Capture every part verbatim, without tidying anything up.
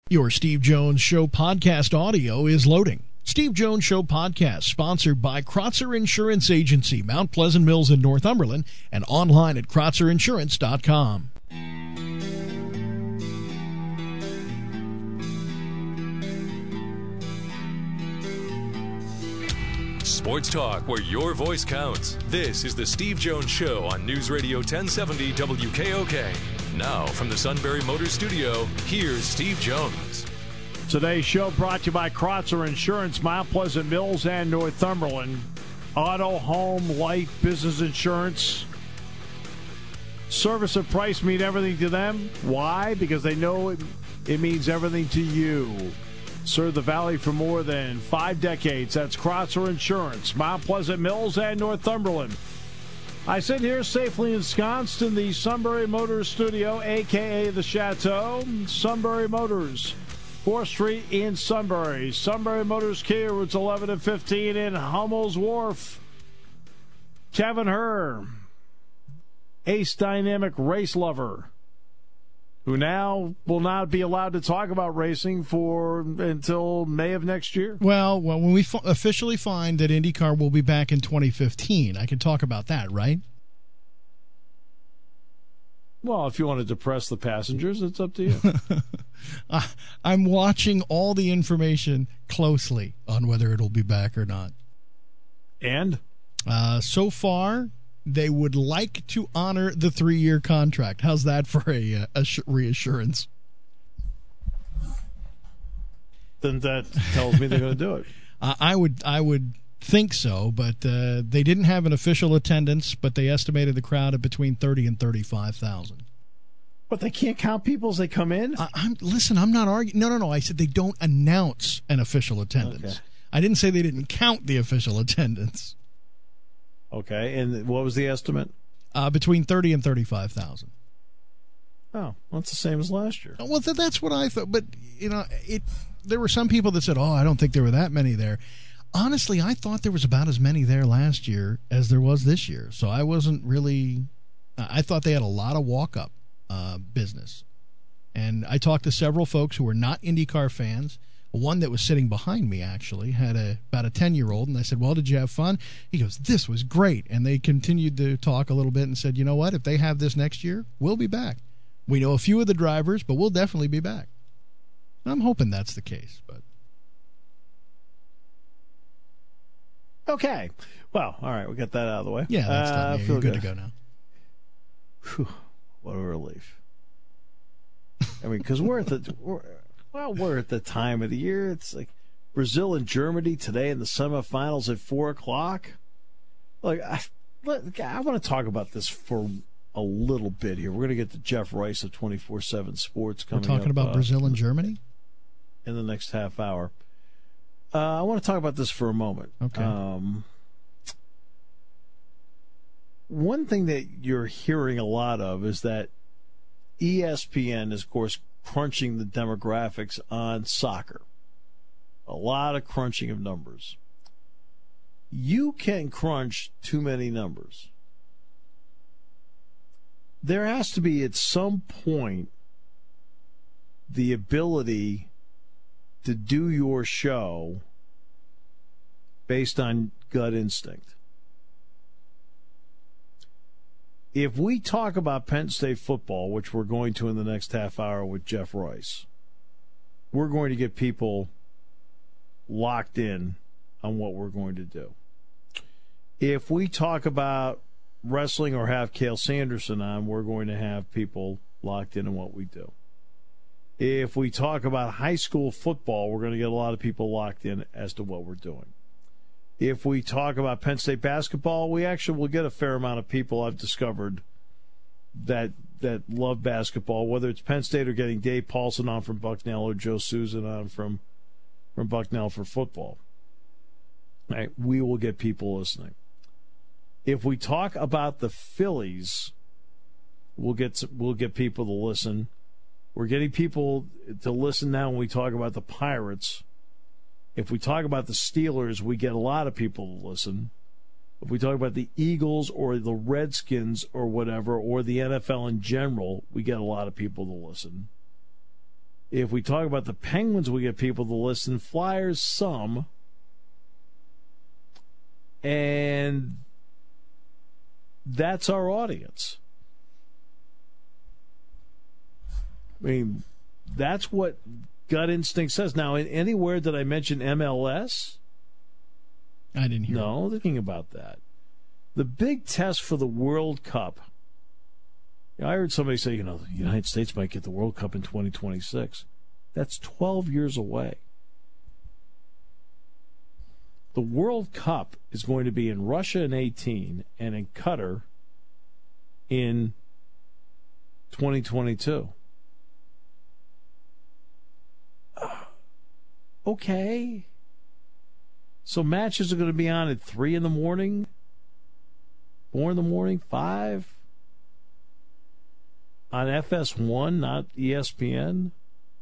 Your Steve Jones Show podcast audio is loading. Steve Jones Show podcast, sponsored by Krotzer Insurance Agency, Mount Pleasant Mills in Northumberland, and online at krotzer insurance dot com. Sports talk where your voice counts. This is the Steve Jones Show on News Radio ten seventy W K O K. Now, from the Sunbury Motors Studio, here's Steve Jones. Today's show brought to you by Krotzer Insurance, Mount Pleasant Mills and Northumberland. Auto, home, life, business insurance. Service and price mean everything to them. Why? Because they know it, it means everything to you. Served the Valley for more than five decades. That's Krotzer Insurance, Mount Pleasant Mills and Northumberland. I sit here safely ensconced in the Sunbury Motors Studio, a k a the Chateau. Sunbury Motors, fourth Street in Sunbury. Sunbury Motors Kia, routes eleven and fifteen in Hummel's Wharf. Kevin Herr, ace dynamic race lover, who now will not be allowed to talk about racing for until May of next year. Well, well when we f- officially find that IndyCar will be back in twenty fifteen, I can talk about that, right? Well, if you want to depress the passengers, it's up to you. I'm watching all the information closely on whether it'll be back or not. And? Uh, so far, they would like to honor the three-year contract. How's that for a, a reassurance? Then that tells me they're going to do it. uh, I would, I would think so, but uh, they didn't have an official attendance, but they estimated the crowd at between thirty and thirty-five thousand. But they can't count people as they come in? I, I'm listen. I'm not arguing. No, no, no. I said they don't announce an official attendance. Okay. I didn't say they didn't count the official attendance. Okay, and what was the estimate? Uh, between thirty and thirty-five thousand. Oh, well, that's the same as last year. Well, th- that's what I thought. But you know, it. There were some people that said, "Oh, I don't think there were that many there." Honestly, I thought there was about as many there last year as there was this year. So I wasn't really. I thought they had a lot of walk-up uh, business, and I talked to several folks who were not IndyCar fans. One that was sitting behind me actually had a about a ten-year-old, and I said, well, did you have fun? He goes, this was great. And they continued to talk a little bit and said, you know what, if they have this next year, we'll be back. We know a few of the drivers, but we'll definitely be back. I'm hoping that's the case. But okay. Well, all right, we got that out of the way. Yeah, that's uh, done. Yeah, feel you're good, good to go now. Whew, what a relief. I mean, because we're at the... We're, Well, we're at the time of the year. It's like Brazil and Germany today in the semifinals at four o'clock. Like, I, I want to talk about this for a little bit here. We're going to get to Jeff Rice of twenty-four seven Sports coming up. We're talking up, about uh, Brazil and Germany? In the next half hour. Uh, I want to talk about this for a moment. Okay. Um, one thing that you're hearing a lot of is that E S P N is, of course, crunching the demographics on soccer. A lot of crunching of numbers. You can crunch too many numbers. There has to be at some point the ability to do your show based on gut instinct. If we talk about Penn State football, which we're going to in the next half hour with Jeff Rice, we're going to get people locked in on what we're going to do. If we talk about wrestling or have Cale Sanderson on, we're going to have people locked in on what we do. If we talk about high school football, we're going to get a lot of people locked in as to what we're doing. If we talk about Penn State basketball, we actually will get a fair amount of people, I've discovered, that that love basketball, whether it's Penn State or getting Dave Paulson on from Bucknell or Joe Susan on from, from Bucknell for football. Right, we will get people listening. If we talk about the Phillies, we'll get we'll get people to listen. We're getting people to listen now when we talk about the Pirates. If we talk about the Steelers, we get a lot of people to listen. If we talk about the Eagles or the Redskins or whatever, or the N F L in general, we get a lot of people to listen. If we talk about the Penguins, we get people to listen. Flyers, some. And that's our audience. I mean, that's what gut instinct says. Now, in anywhere did I mention M L S? I didn't hear. No, thinking about that. The big test for the World Cup. I heard somebody say, you know, the United States might get the World Cup in twenty twenty-six. That's twelve years away. The World Cup is going to be in Russia in eighteen and in Qatar in twenty twenty-two. Uh, okay. So matches are going to be on at three in the morning, four in the morning, five on F S one, not E S P N.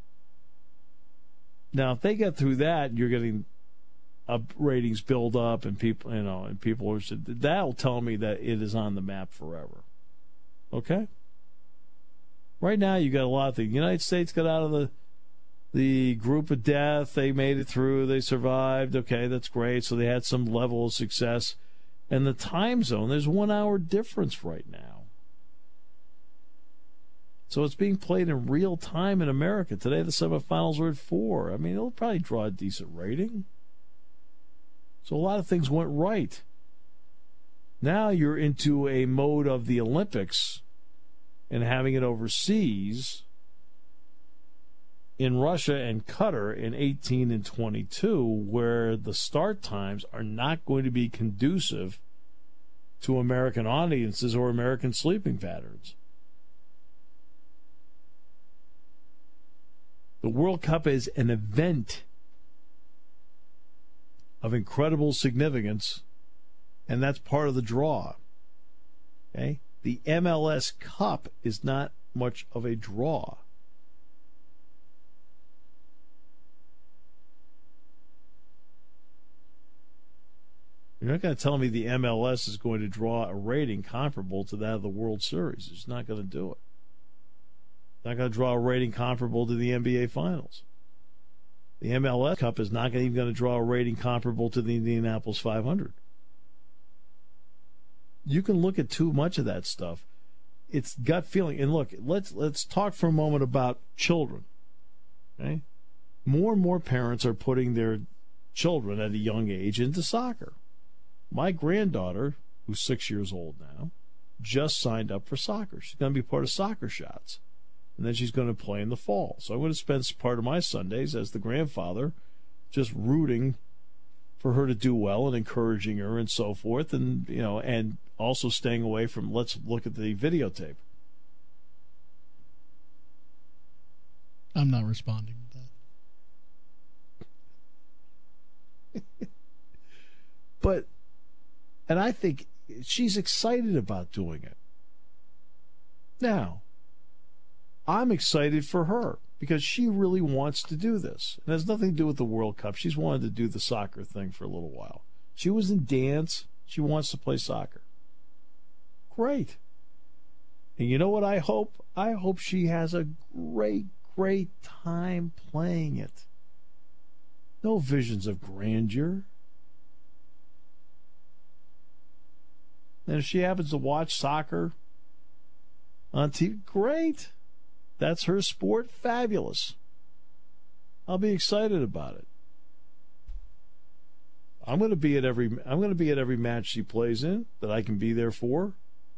Now, if they get through that, you're getting up ratings build up, and people, you know, and people are. That'll tell me that it is on the map forever. Okay. Right now, you got a lot of things. The United States got out of the the group of death. They made it through. They survived. Okay, that's great. So they had some level of success. And the time zone, there's one hour difference right now. So it's being played in real time in America. Today, the semifinals are at four. I mean, it'll probably draw a decent rating. So a lot of things went right. Now you're into a mode of the Olympics and having it overseas in Russia and Qatar in eighteen and twenty-two, where the start times are not going to be conducive to American audiences or American sleeping patterns. The World Cup is an event of incredible significance, and that's part of the draw. Okay? The M L S Cup is not much of a draw. You're not going to tell me the M L S is going to draw a rating comparable to that of the World Series. It's not going to do it. It's not going to draw a rating comparable to the N B A Finals. The M L S Cup is not even going to draw a rating comparable to the Indianapolis five hundred. You can look at too much of that stuff. It's gut feeling. And look, let's let's talk for a moment about children. Okay? More and more parents are putting their children at a young age into soccer. My granddaughter, who's six years old now, just signed up for soccer. She's going to be part of Soccer Shots. And then she's going to play in the fall. So I'm going to spend part of my Sundays as the grandfather just rooting for her to do well and encouraging her and so forth, and you know, and also staying away from let's look at the videotape. I'm not responding to that. But, and I think she's excited about doing it. Now, I'm excited for her because she really wants to do this. It has nothing to do with the World Cup. She's wanted to do the soccer thing for a little while. She was in dance. She wants to play soccer. Great. And you know what I hope? I hope she has a great, great time playing it. No visions of grandeur. And if she happens to watch soccer on T V, great. That's her sport. Fabulous. I'll be excited about it. I'm going to be at every I'm going to be at every match she plays in that I can be there for.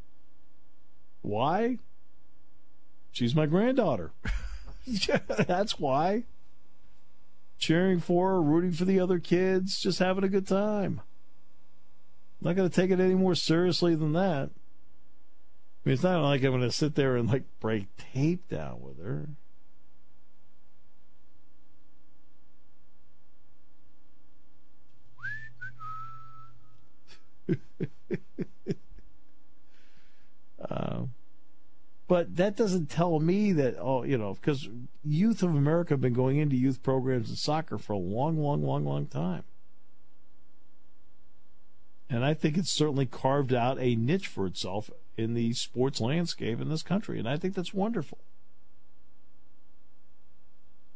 Why? She's my granddaughter. That's why. Cheering for her, rooting for the other kids, just having a good time. I'm not going to take it any more seriously than that. I mean, it's not like I'm going to sit there and like break tape down with her. uh, but that doesn't tell me that, oh, you know, because Youth of America have been going into youth programs in soccer for a long, long, long, long time. And I think it's certainly carved out a niche for itself in the sports landscape in this country. And I think that's wonderful.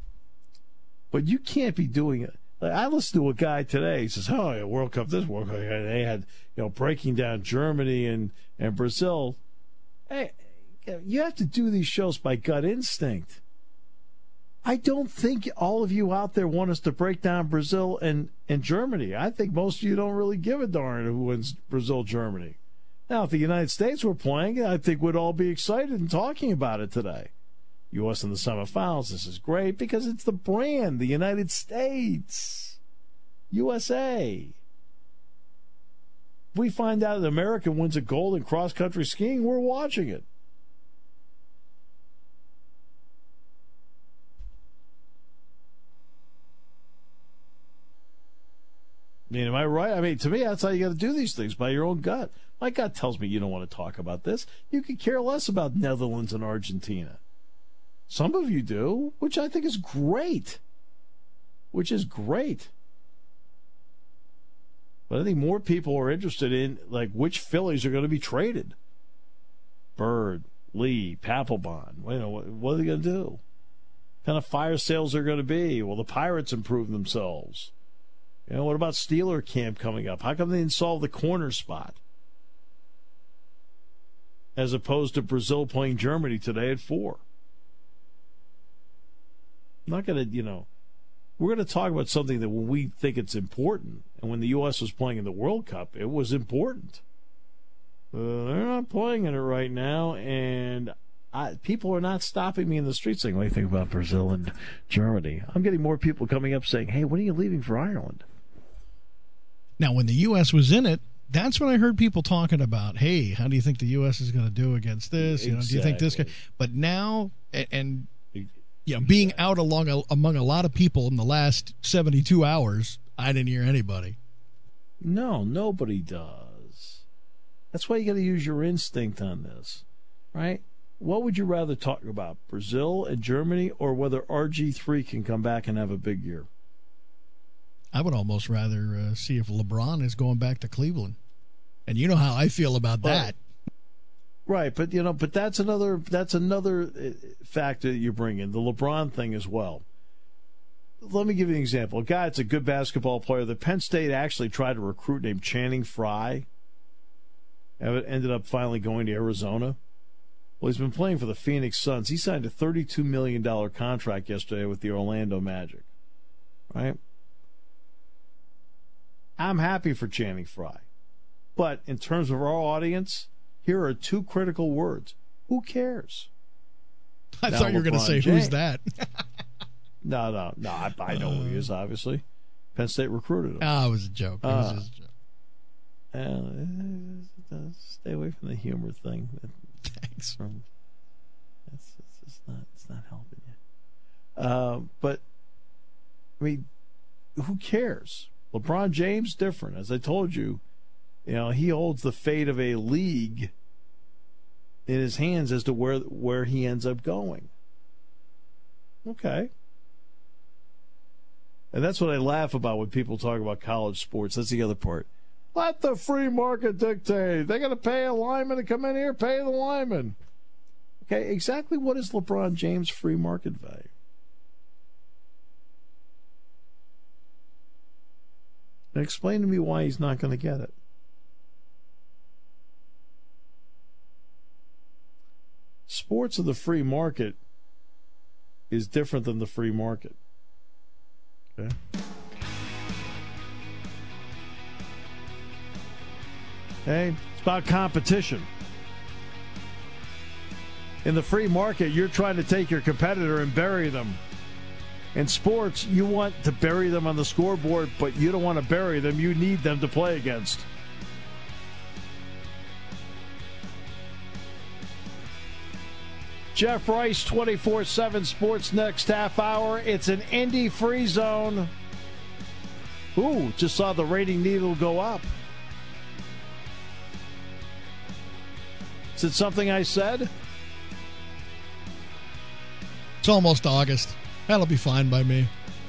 But you can't be doing it. Like, I listened to a guy today. He says, "Oh, yeah, World Cup, this World Cup." And they had, you know, breaking down Germany and, and Brazil. Hey, you have to do these shows by gut instinct. I don't think all of you out there want us to break down Brazil and, and Germany. I think most of you don't really give a darn who wins Brazil, Germany. Now, if the United States were playing, I think we'd all be excited and talking about it today. U S in the semifinals, this is great because it's the brand, the United States, U S A. If we find out that America wins a gold in cross-country skiing, we're watching it. I mean, am I right? I mean, to me, that's how you got to do these things, by your own gut. My gut tells me you don't want to talk about this. You could care less about Netherlands and Argentina. Some of you do, which I think is great. Which is great. But I think more people are interested in, like, which Phillies are going to be traded. Bird, Lee, Papelbon. You know, what, what are they going to do? What kind of fire sales are going to be? Will the Pirates improve themselves? You know, what about Steeler camp coming up? How come they didn't solve the corner spot? As opposed to Brazil playing Germany today at four. I'm not going to, you know, we're going to talk about something that when we think it's important, and when the U S was playing in the World Cup, it was important. Uh, they're not playing in it right now, and I, people are not stopping me in the street saying, "What do you think about Brazil and Germany?" I'm getting more people coming up saying, "Hey, when are you leaving for Ireland?" Now, when the U S was in it, that's when I heard people talking about, hey, how do you think the U S is going to do against this? You know, exactly. Do you think this guy? But now, and, and you know, being out along a, among a lot of people in the last seventy-two hours, I didn't hear anybody. No, nobody does. That's why you got to use your instinct on this, right? What would you rather talk about, Brazil and Germany, or whether R G three can come back and have a big year? I would almost rather uh, see if LeBron is going back to Cleveland. And you know how I feel about but, that. Right, but you know, but that's another that's another factor that you bring in, the LeBron thing as well. Let me give you an example. A guy that's a good basketball player that Penn State actually tried to recruit named Channing Frye. And it ended up finally going to Arizona. Well, he's been playing for the Phoenix Suns. He signed a thirty-two million dollars contract yesterday with the Orlando Magic. Right? I'm happy for Channing Frye. But in terms of our audience, here are two critical words. Who cares? I now, thought you were going to say, James. who's that? no, no, no. I, I know who he is, obviously. Penn State recruited him. Oh, it was a joke. It was Uh, just a joke. Uh, stay away from the humor thing. Thanks. From, it's, it's, it's, not, it's not helping you. Uh, but, I mean, who cares? LeBron James, different. As I told you, you know, he holds the fate of a league in his hands as to where where he ends up going. Okay. And that's what I laugh about when people talk about college sports. That's the other part. Let the free market dictate. They're going to pay a lineman to come in here, pay the lineman. Okay, exactly what is LeBron James' free market value? And explain to me why he's not going to get it. Sports of the free market is different than the free market. Okay. Hey, it's about competition. In the free market, you're trying to take your competitor and bury them. In sports, you want to bury them on the scoreboard, but you don't want to bury them. You need them to play against. Jeff Rice, twenty-four seven Sports, next half hour. It's an Indy free zone. Ooh, just saw the rating needle go up. Is it something I said? It's almost August. That'll be fine by me.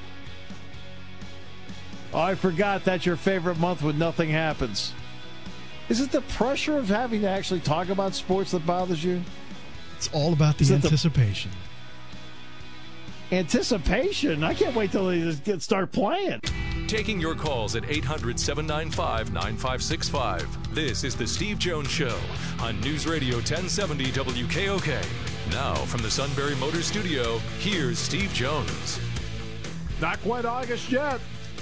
Oh, I forgot that's your favorite month when nothing happens. Is it the pressure of having to actually talk about sports that bothers you? It's all about the Is it the- anticipation. Anticipation. I can't wait till they just get start playing. Taking your calls at eight hundred, seven nine five, nine five six five. This is the Steve Jones Show on News Radio ten seventy W K O K. Now from the Sunbury Motors Studio, here's Steve Jones. Not quite August yet.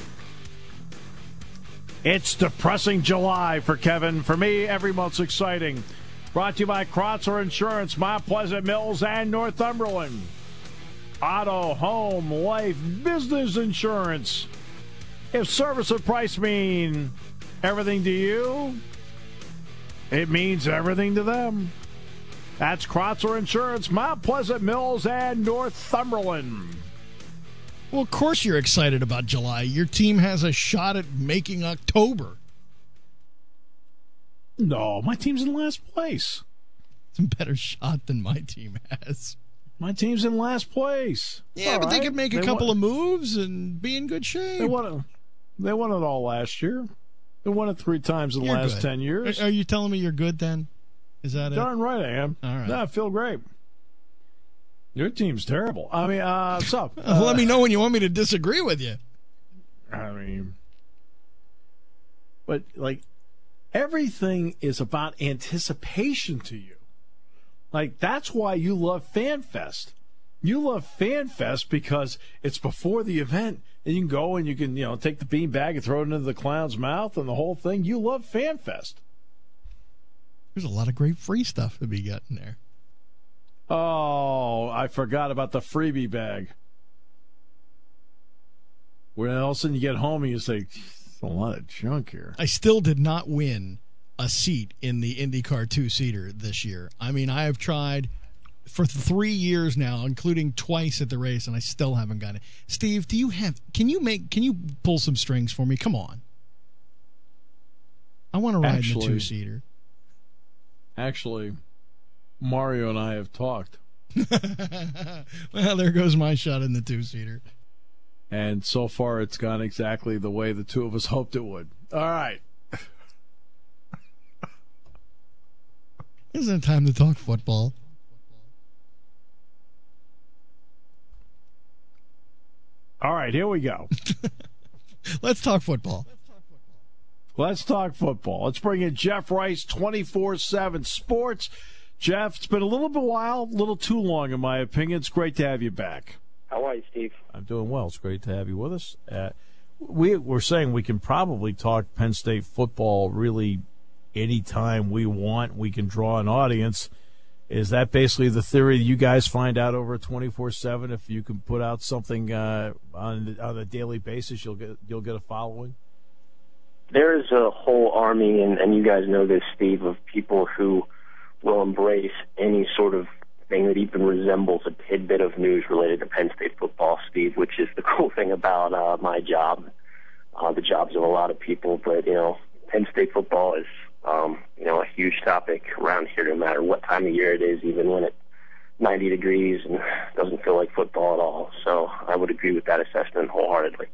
It's depressing July for Kevin. For me, every month's exciting. Brought to you by Kreutzer Insurance, Mount Pleasant Mills, and Northumberland. Auto, home, life, business insurance. If service and price mean everything to you, it means everything to them. That's Kreutzer Insurance, Mount Pleasant Mills, and Northumberland. Well, of course you're excited about July. Your team has a shot at making October. No, my team's in last place. It's a better shot than my team has. My team's in last place. Yeah, all but right. they could make a they couple won, of moves and be in good shape. They won it. They won it all last year. They won it three times in the you're last good. ten years. Are, are you telling me you're good then? Is that it? Darn right I am. All right. No, I feel great. Your team's terrible. I mean, uh, what's up? Uh, Uh, let me know when you want me to disagree with you. I mean, but like everything is about anticipation to you. Like that's why you love FanFest. You love FanFest because it's before the event, and you can go and you can you know take the bean bag and throw it into the clown's mouth and the whole thing. You love FanFest. There's a lot of great free stuff to be gotten there. Oh, I forgot about the freebie bag. When all of a sudden you get home and you say, "There's a lot of junk here." I still did not win a seat in the IndyCar two-seater this year. I mean, I have tried for three years now, including twice at the race, and I still haven't got it. Steve, do you have? Can you make? Can you pull some strings for me? Come on. I want to ride Actually, in the two-seater. Actually, Mario and I have talked. Well, there goes my shot in the two-seater. And so far, it's gone exactly the way the two of us hoped it would. All right. Isn't it time to talk football? All right, here we go. Let's talk football. Let's talk football. Let's bring in Jeff Rice, twenty-four seven Sports. Jeff, it's been a little bit while, a little too long, in my opinion. It's great to have you back. How are you, Steve? I'm doing well. It's great to have you with us. Uh, we, we're saying we can probably talk Penn State football really anytime we want. We can draw an audience. Is that basically the theory you guys find out over twenty-four seven? If you can put out something uh, on on a daily basis, you'll get you'll get a following? There is a whole army, and, and you guys know this, Steve, of people who will embrace any sort of thing that even resembles a tidbit of news related to Penn State football, Steve, which is the cool thing about uh, my job, uh, the jobs of a lot of people. But, you know, Penn State football is, um, you know, a huge topic around here no matter what time of year it is, even when it's ninety degrees and doesn't feel like football at all. So I would agree with that assessment wholeheartedly.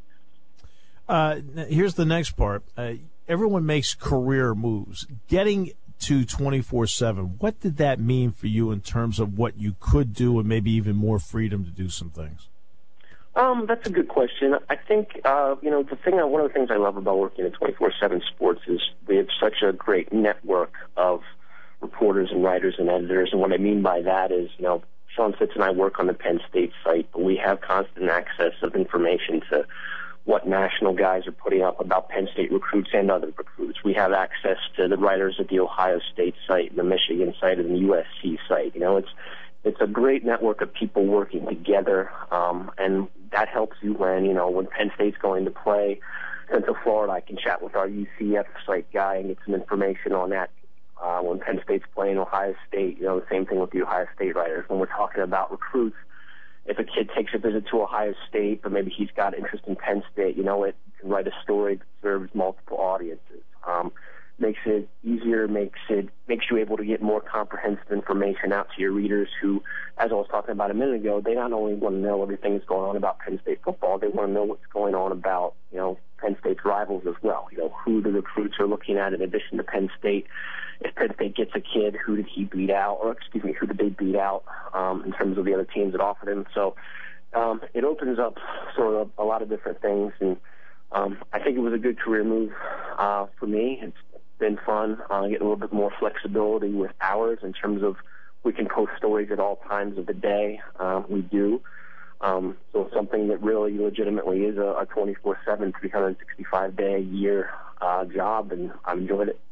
Uh, here's the next part. Uh, everyone makes career moves. Getting to twenty-four seven, what did that mean for you in terms of what you could do and maybe even more freedom to do some things? Um, that's a good question. I think, uh, you know, the thing, one of the things I love about working at twenty-four seven Sports is we have such a great network of reporters and writers and editors. And what I mean by that is, you know, Sean Fitz and I work on the Penn State site, but we have constant access of information to what national guys are putting up about Penn State recruits and other recruits. We have access to the writers at the Ohio State site, the Michigan site, and the U S C site. You know, it's it's a great network of people working together, um, and that helps you when, you know, when Penn State's going to play Central Florida, I can chat with our U C F site guy and get some information on that. Uh, when Penn State's playing Ohio State, you know, the same thing with the Ohio State writers. When we're talking about recruits, if a kid takes a visit to Ohio State, but maybe he's got interest in Penn State, you know, it can write a story that serves multiple audiences. Um, makes it easier, makes it makes you able to get more comprehensive information out to your readers who, as I was talking about a minute ago, they not only want to know everything that's going on about Penn State football, they want to know what's going on about, you know, Penn State's rivals as well. You know, who the recruits are looking at in addition to Penn State. If Penn State gets a kid, who did he beat out, or excuse me, who did they beat out um, in terms of the other teams that offered him? So um, it opens up sort of a lot of different things, and um, I think it was a good career move uh, for me. It's been fun uh, getting a little bit more flexibility with hours in terms of we can post stories at all times of the day. Uh, we do. Um, so it's something that really legitimately is a, a twenty-four seven, three hundred sixty-five day a year uh, job, and I've enjoyed it.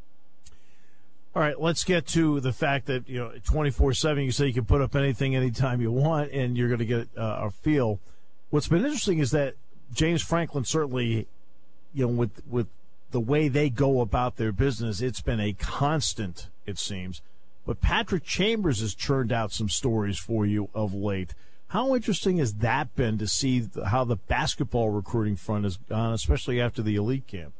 All right, let's get to the fact that, you know, twenty-four seven, you say you can put up anything anytime you want, and you're going to get uh, a feel. What's been interesting is that James Franklin certainly, you know, with with the way they go about their business, it's been a constant, it seems. But Patrick Chambers has churned out some stories for you of late. How interesting has that been to see how the basketball recruiting front has gone, especially after the elite camp?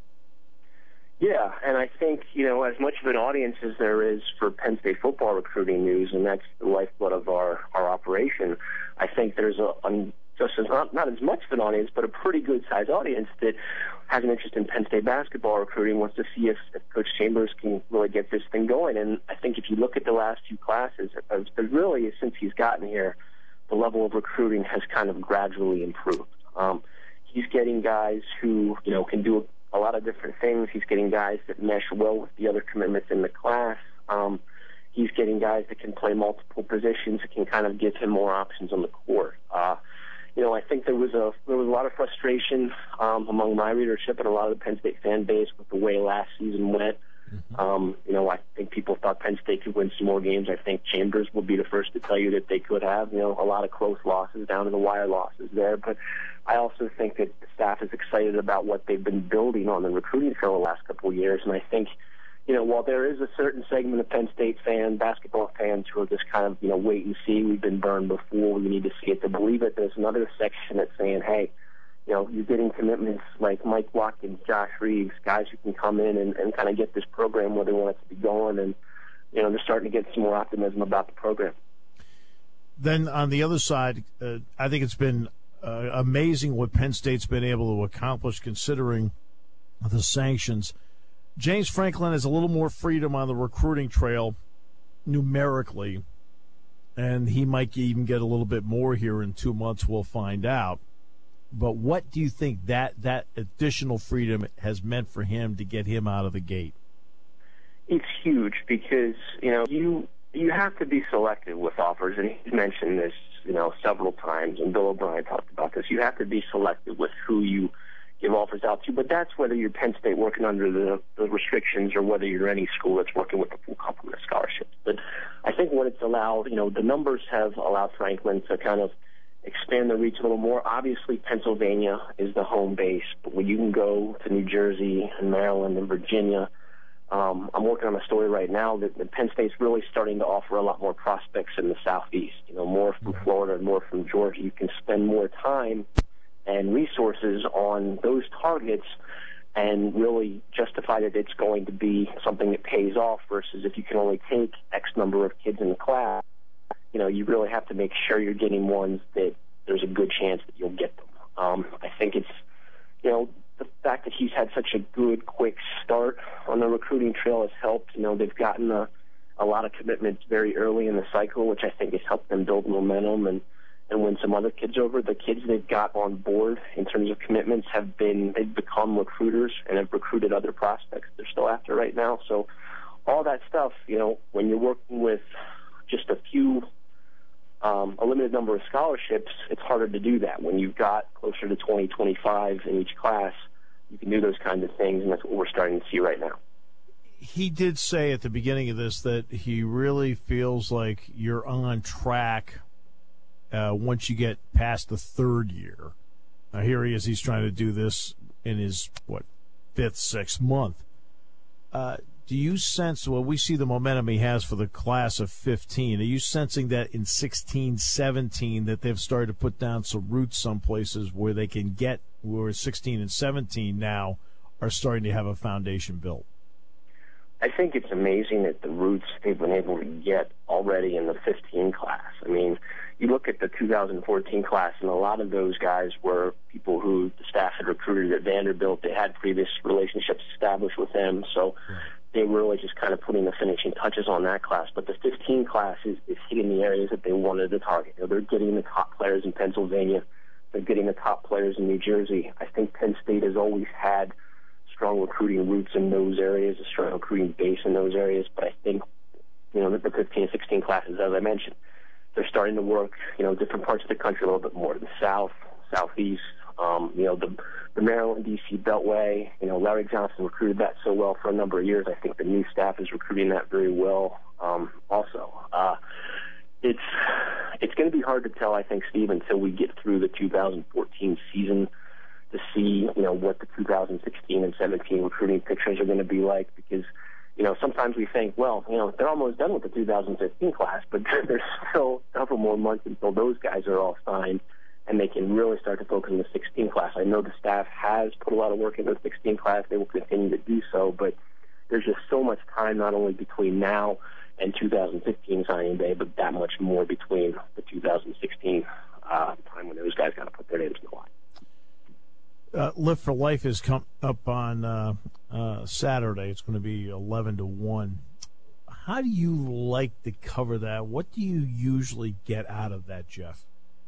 Yeah, and I think, you know, as much of an audience as there is for Penn State football recruiting news, and that's the lifeblood of our, our operation, I think there's a, a just as not, not as much of an audience, but a pretty good-sized audience that has an interest in Penn State basketball recruiting, wants to see if, if Coach Chambers can really get this thing going. And I think if you look at the last few classes, there's really, since he's gotten here, the level of recruiting has kind of gradually improved. Um, he's getting guys who, you know, can do a, a lot of different things. He's getting guys that mesh well with the other commitments in the class. Um, he's getting guys that can play multiple positions, that can kind of give him more options on the court. Uh, you know, I think there was a there was a lot of frustration um, among my readership and a lot of the Penn State fan base with the way last season went. Mm-hmm. Um, you know, I think people thought Penn State could win some more games. I think Chambers will be the first to tell you that they could have, you know, a lot of close losses, down to the wire losses there. But I also think that the staff is excited about what they've been building on the recruiting trail the last couple of years. And I think, you know, while there is a certain segment of Penn State fan, basketball fans who are just kind of, you know, wait and see, we've been burned before, we need to see it to believe it, there's another section that's saying, hey, you know, you're getting commitments like Mike Watkins, Josh Reeves, guys who can come in and, and kind of get this program where they want it to be going. And, you know, they're starting to get some more optimism about the program. Then on the other side, uh, I think it's been uh, amazing what Penn State's been able to accomplish considering the sanctions. James Franklin has a little more freedom on the recruiting trail numerically, and he might even get a little bit more here in two months. We'll find out. But what do you think that, that additional freedom has meant for him to get him out of the gate? It's huge because, you know, you you have to be selective with offers, and he's mentioned this, you know, several times, and Bill O'Brien talked about this. You have to be selective with who you give offers out to, but that's whether you're Penn State working under the, the restrictions or whether you're any school that's working with the full complement of scholarships. But I think what it's allowed, you know, the numbers have allowed Franklin to kind of expand the reach a little more. Obviously, Pennsylvania is the home base, but when you can go to New Jersey and Maryland and Virginia, um, I'm working on a story right now that, that Penn State's really starting to offer a lot more prospects in the Southeast, you know, more from Florida and more from Georgia. You can spend more time and resources on those targets and really justify that it's going to be something that pays off versus if you can only take X number of kids in the class. You know, you really have to make sure you're getting ones that there's a good chance that you'll get them. Um, I think it's, you know, the fact that he's had such a good, quick start on the recruiting trail has helped. You know, they've gotten a, a lot of commitments very early in the cycle, which I think has helped them build momentum and, and win some other kids over. The kids they've got on board in terms of commitments have been, they've become recruiters and have recruited other prospects they're still after right now. So all that stuff, you know, when you're working with just a few Um, a limited number of scholarships, it's harder to do that. When you've got closer to twenty, twenty-five in each class, you can do those kinds of things, and that's what we're starting to see right now. He did say at the beginning of this that he really feels like you're on track uh, once you get past the third year. Now, here he is. He's trying to do this in his, what, fifth, sixth month. Uh, do you sense, well, we see the momentum he has for the class of fifteen. Are you sensing that in sixteen, seventeen, that they've started to put down some roots some places where they can get, where sixteen and seventeen now are starting to have a foundation built? I think it's amazing that the roots they've been able to get already in the fifteen class. I mean, you look at the two thousand fourteen class, and a lot of those guys were people who the staff had recruited at Vanderbilt. They had previous relationships established with them, so right. they were really just kind of putting the finishing touches on that class. But the fifteen class is, is hitting the areas that they wanted to target. You know, they're getting the top players in Pennsylvania. They're getting the top players in New Jersey. I think Penn State has always had strong recruiting roots in those areas, a strong recruiting base in those areas. But I think, you know, the fifteen and sixteen classes, as I mentioned, they're starting to work, you know, different parts of the country a little bit more. The South, Southeast, um, you know, the, the Maryland, D C Beltway. You know, Larry Johnson recruited that so well for a number of years. I think the new staff is recruiting that very well um, also. Uh, it's it's going to be hard to tell, I think, Steve, until we get through the two thousand fourteen season to see, you know, what the two thousand sixteen and seventeen recruiting pictures are going to be like, because, you know, sometimes we think, well, you know, they're almost done with the two thousand fifteen class, but there's still several more months until those guys are all signed and they can really start to focus on the sixteen class. I know the staff has put a lot of work into the sixteen class. They will continue to do so, but there's just so much time not only between now and two thousand fifteen signing day, but that much more between the two thousand sixteen uh, time when those guys got to put their names in the line. Uh, Lift for Life is come up on uh, uh, Saturday. It's going to be eleven to one. How do you like to cover that? What do you usually get out of that, Jeff?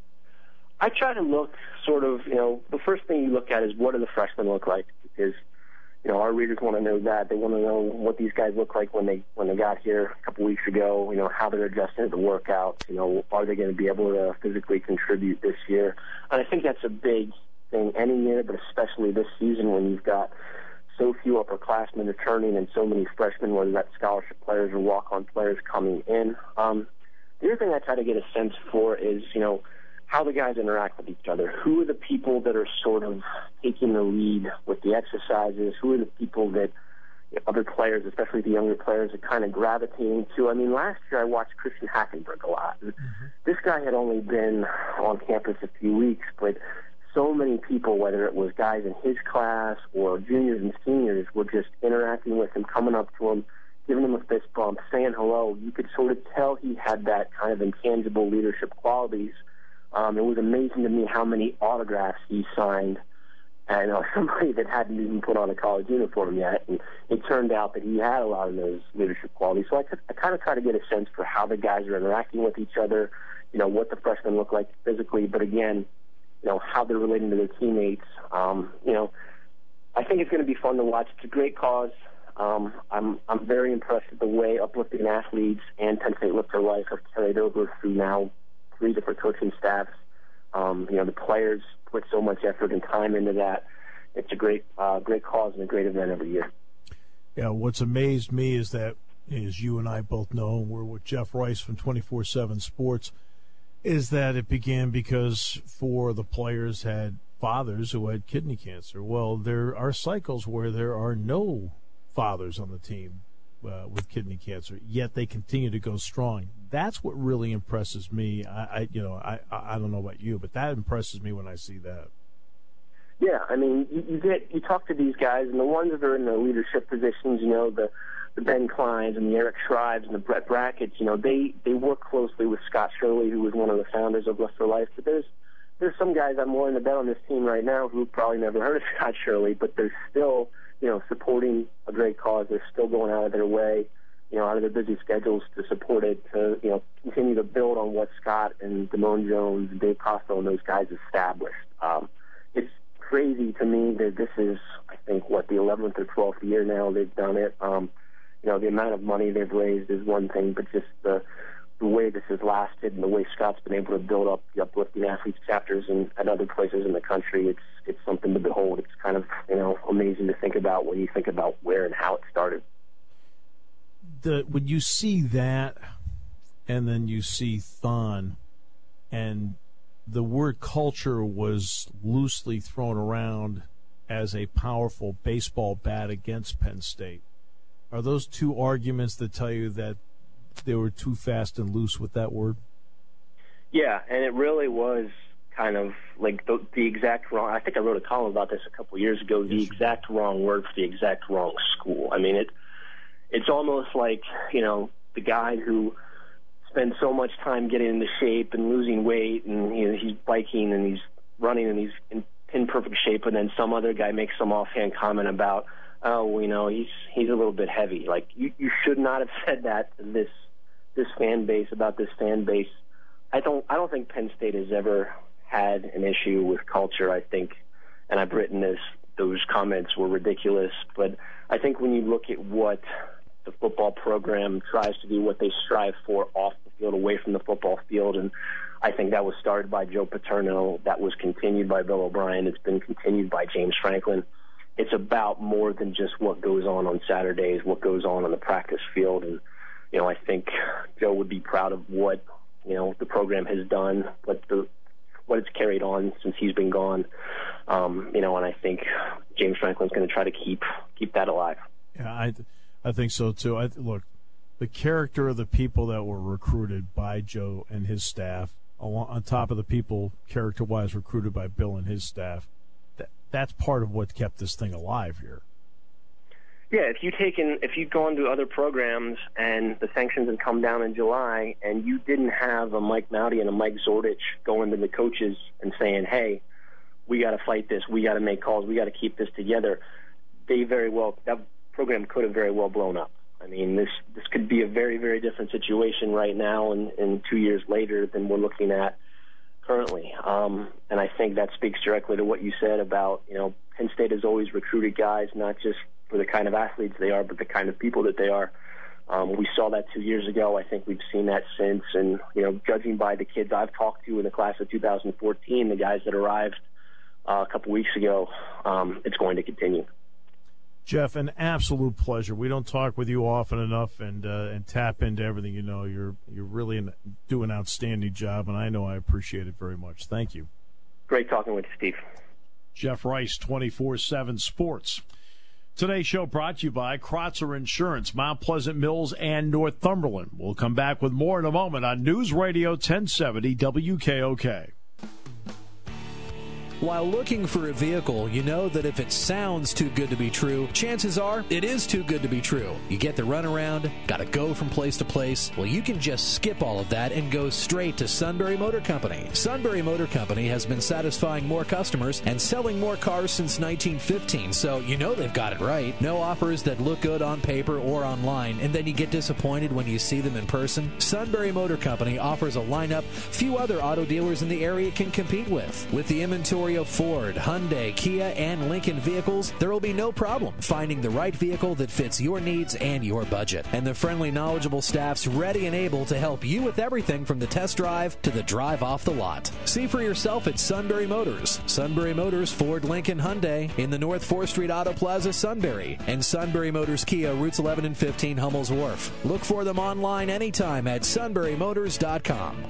I try to look sort of, you know, the first thing you look at is what do the freshmen look like, because, you know, our readers want to know that. They want to know what these guys look like when they when they got here a couple weeks ago, you know, how they're adjusting to the workouts, you know, are they going to be able to physically contribute this year? And I think that's a big thing any year, but especially this season when you've got so few upperclassmen returning and so many freshmen, whether that's scholarship players or walk-on players coming in. Um, the other thing I try to get a sense for is, you know, how the guys interact with each other. Who are the people that are sort of taking the lead with the exercises? Who are the people that you know, other players, especially the younger players, are kind of gravitating to? I mean, last year I watched Christian Hackenberg a lot. Mm-hmm. This guy had only been on campus a few weeks, but so many people, whether it was guys in his class or juniors and seniors, were just interacting with him, coming up to him, giving him a fist bump, saying hello. You could sort of tell he had that kind of intangible leadership qualities. Um, it was amazing to me how many autographs he signed. And uh, somebody that hadn't even put on a college uniform yet. And it turned out that he had a lot of those leadership qualities. So I, I kind of try to get a sense for how the guys are interacting with each other, you know, what the freshmen look like physically. But again, you know, how they're relating to their teammates. Um, you know, I think it's going to be fun to watch. It's a great cause. Um, I'm I'm very impressed with the way Uplifting Athletes and Penn State Lift for Life have carried over through now three different coaching staffs. Um, you know, the players put so much effort and time into that. It's a great uh, great cause and a great event every year. Yeah, what's amazed me is that, as you and I both know, we're with Jeff Rice from twenty-four seven Sports, is that it began because four of the players had fathers who had kidney cancer. Well, there are cycles where there are no fathers on the team uh, with kidney cancer, yet they continue to go strong. That's what really impresses me. I, I you know, I, I don't know about you, but that impresses me when I see that. Yeah, I mean, you, you get you talk to these guys, and the ones that are in the leadership positions, you know, the the Ben Kleins and the Eric Shrives and the Brett Brackett's, you know, they they work closely with Scott Shirley, who was one of the founders of Lift for Life. But there's there's some guys I'm willing to bet on this team right now who probably never heard of Scott Shirley, but they're still, you know, supporting a great cause. They're still going out of their way, you know, out of their busy schedules to support it, to, you know, continue to build on what Scott and Damone Jones and Dave Costello and those guys established. Um, it's crazy to me that this is, I think, what, the eleventh or twelfth year now they've done it. Um, you know, the amount of money they've raised is one thing, but just the the way this has lasted and the way Scott's been able to build up the Uplifting Athletes chapters and at other places in the country, it's it's something to behold. It's kind of, you know, amazing to think about when you think about where and how it started. The when you see that, and then you see Thon, and the word culture was loosely thrown around as a powerful baseball bat against Penn State. Are those two arguments that tell you that they were too fast and loose with that word? Yeah, and it really was kind of like the, the exact wrong. I think I wrote a column about this a couple of years ago. The exact wrong word for the exact wrong school. I mean, it. It's almost like, you know, the guy who spends so much time getting into shape and losing weight, and you know, he's biking and he's running and he's pin perfect shape, and then some other guy makes some offhand comment about, oh, well, you know, he's he's a little bit heavy. Like, you, you should not have said that to this this fan base, about this fan base. I don't I don't think Penn State has ever had an issue with culture. I think, and I've written this, those comments were ridiculous. But I think when you look at what the football program tries to do, what they strive for off the field, away from the football field, and I think that was started by Joe Paterno, that was continued by Bill O'Brien, it's been continued by James Franklin. It's about more than just what goes on on Saturdays, what goes on on the practice field. And, you know, I think Joe would be proud of what, you know, the program has done, what the what it's carried on since he's been gone. Um, you know, and I think James Franklin's going to try to keep keep that alive. Yeah, I I think so too. I look, the character of the people that were recruited by Joe and his staff, on top of the people character-wise recruited by Bill and his staff, that that's part of what kept this thing alive here. Yeah, if you taken if you'd gone to other programs and the sanctions had come down in July, and you didn't have a Mike Mowdy and a Mike Zordich going to the coaches and saying, "Hey, we got to fight this. We got to make calls. We got to keep this together," they very well that program could have very well blown up. I mean, this this could be a very, very different situation right now, and, and two years later than we're looking at currently. Um, and I think that speaks directly to what you said about, you know, Penn State has always recruited guys, not just for the kind of athletes they are, but the kind of people that they are. Um, we saw that two years ago. I think we've seen that since. And, you know, judging by the kids I've talked to in the class of two thousand fourteen, the guys that arrived uh, a couple weeks ago, um, it's going to continue. Jeff, an absolute pleasure. We don't talk with you often enough, and uh, and tap into everything you know. You're you're really an, do an outstanding job, and I know I appreciate it very much. Thank you. Great talking with you, Steve. Jeff Rice, twenty-four seven Sports. Today's show brought to you by Krotzer Insurance, Mount Pleasant Mills, and Northumberland. We'll come back with more in a moment on News Radio ten seventy W K O K. While looking for a vehicle, you know that if it sounds too good to be true, chances are it is too good to be true. You get the runaround, got to go from place to place. Well, you can just skip all of that and go straight to Sunbury Motor Company. Sunbury Motor Company has been satisfying more customers and selling more cars since nineteen fifteen, so you know they've got it right. No offers that look good on paper or online, and then you get disappointed when you see them in person. Sunbury Motor Company offers a lineup few other auto dealers in the area can compete with. With the inventory of Ford, Hyundai, Kia, and Lincoln vehicles, there will be no problem finding the right vehicle that fits your needs and your budget. And the friendly, knowledgeable staff's ready and able to help you with everything from the test drive to the drive off the lot. See for yourself at Sunbury Motors. Sunbury Motors, Ford, Lincoln, Hyundai in the North fourth Street Auto Plaza, Sunbury. And Sunbury Motors Kia, routes eleven and fifteen, Hummel's Wharf. Look for them online anytime at sunbury motors dot com.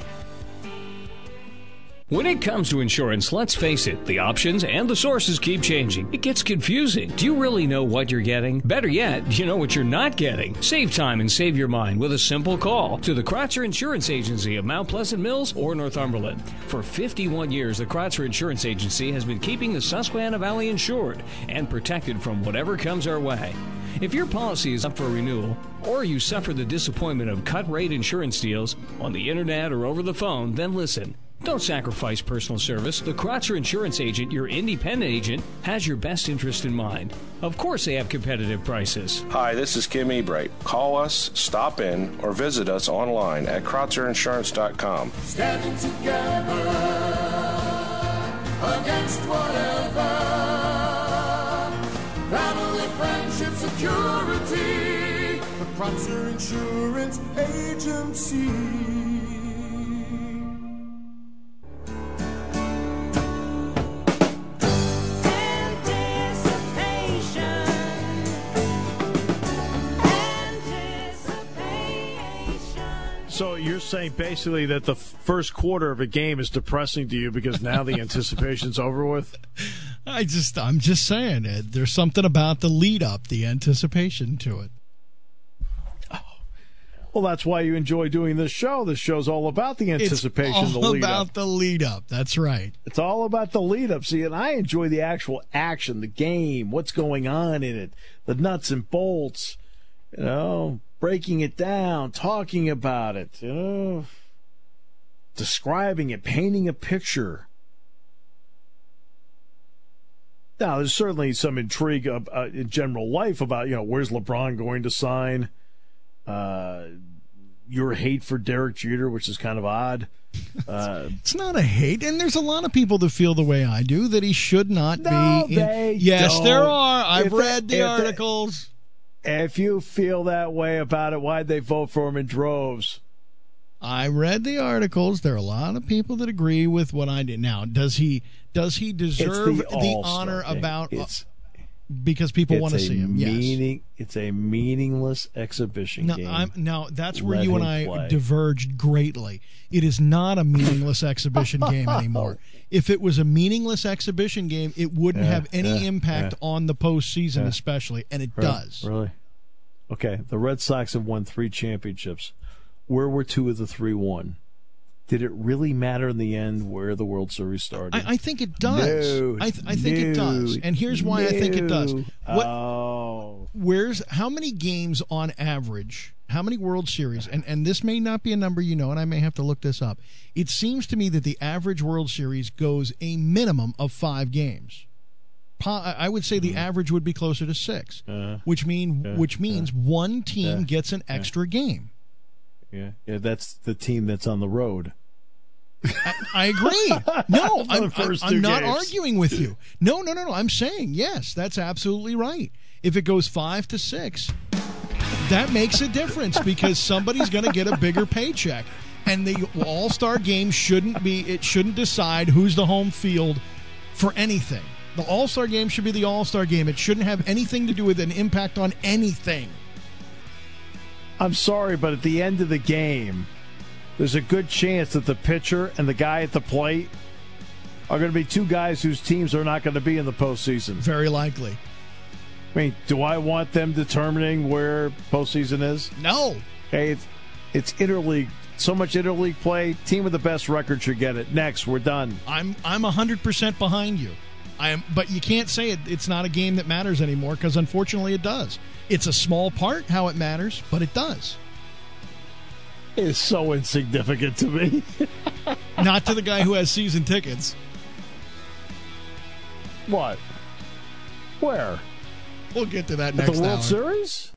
When it comes to insurance, let's face it, the options and the sources keep changing. It gets confusing. Do you really know what you're getting? Better yet, you know what you're not getting. Save time and save your mind with a simple call to the Krotzer Insurance Agency of Mount Pleasant Mills or Northumberland. For fifty-one years, the Krotzer Insurance Agency has been keeping the Susquehanna Valley insured and protected from whatever comes our way. If your policy is up for renewal, or you suffer the disappointment of cut-rate insurance deals on the internet or over the phone, then listen. Don't sacrifice personal service. The Krotzer Insurance Agent, your independent agent, has your best interest in mind. Of course they have competitive prices. Hi, this is Kim Ebright. Call us, stop in, or visit us online at krotzer insurance dot com. Standing together against whatever. Family, friendship, security. The Krotzer Insurance Agency. So you're saying basically that the first quarter of a game is depressing to you because now the anticipation's over with? I just, I'm just saying it. There's something about the lead up, the anticipation to it. Oh. Well, that's why you enjoy doing this show. This show's all about the anticipation, it's all the lead about up. the lead up. That's right. It's all about the lead up. See, and I enjoy the actual action, the game, what's going on in it, the nuts and bolts, you know, breaking it down, talking about it, you know, describing it, painting a picture. Now, there's certainly some intrigue of, uh, in general life about, you know, where's LeBron going to sign? Uh, your hate for Derek Jeter, which is kind of odd. Uh, it's not a hate, and there's a lot of people that feel the way I do, that he should not no, be. In, they yes, don't. there are. I've If read they, the if articles. They, if you feel that way about it, why'd they vote for him in droves? I read the articles. There are a lot of people that agree with what I did. Now, does he does he deserve the, the honor game. about it's, because people it's want to see him? Meaning, yes. It's a meaningless exhibition now, game. I'm, now, that's where Let you and him I play. diverged greatly. It is not a meaningless exhibition game anymore. If it was a meaningless exhibition game, it wouldn't Yeah, have any yeah, impact yeah. on the postseason, Yeah. especially, and it Really? does. Really? Okay, the Red Sox have won three championships. Where were two of the three won? Did it really matter in the end where the World Series started? I, I think it does. No, I, th- I think no, it does, and here's why I think it does. no. What? Oh, Where's how many games on average? How many World Series? And and this may not be a number you know, and I may have to look this up. It seems to me that the average World Series goes a minimum of five games. Po- I would say the average would be closer to six, uh, which mean yeah, which means one team yeah, gets an extra game. yeah, yeah. That's the team that's on the road. I, I agree. No, For I'm, the first I'm, I'm two not games. arguing with you. No, no, no, no. I'm saying yes. That's absolutely right. If it goes five to six, that makes a difference because somebody's going to get a bigger paycheck, and the All-Star game shouldn't be. It shouldn't decide who's the home field for anything. The All-Star game should be the All-Star game. It shouldn't have anything to do with an impact on anything. I'm sorry, but at the end of the game, there's a good chance that the pitcher and the guy at the plate are going to be two guys whose teams are not going to be in the postseason. Very likely. I mean, do I want them determining where postseason is? No. Hey, it's, it's interleague. So much interleague play. Team with the best record should get it. Next, we're done. I'm I'm one hundred percent behind you. I am, but you can't say it, it's not a game that matters anymore because unfortunately it does. It's a small part how it matters, but it does. It is so insignificant to me. Not to the guy who has season tickets. What? Where? We'll get to that At next the World hour. Series?